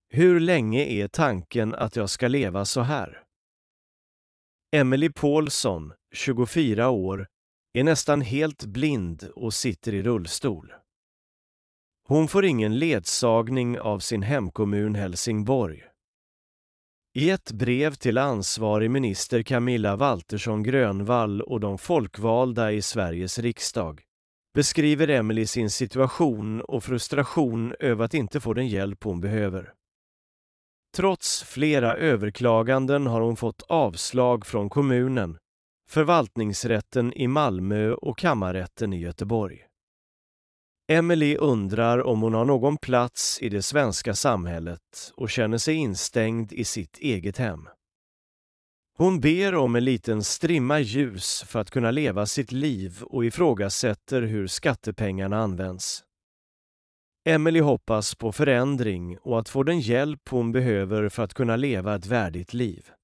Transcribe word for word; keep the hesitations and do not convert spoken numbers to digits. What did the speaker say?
Hur länge är tanken att jag ska leva så här? Emily Paulsson, tjugofyra år, är nästan helt blind och sitter i rullstol. Hon får ingen ledsagning av sin hemkommun Helsingborg. I ett brev till ansvarig minister Camilla Waltersson Grönvall och de folkvalda i Sveriges riksdag beskriver Emily sin situation och frustration över att inte få den hjälp hon behöver. Trots flera överklaganden har hon fått avslag från kommunen, förvaltningsrätten i Malmö och kammarrätten i Göteborg. Emily undrar om hon har någon plats i det svenska samhället och känner sig instängd i sitt eget hem. Hon ber om en liten strimma ljus för att kunna leva sitt liv och ifrågasätter hur skattepengarna används. Emily hoppas på förändring och att få den hjälp hon behöver för att kunna leva ett värdigt liv.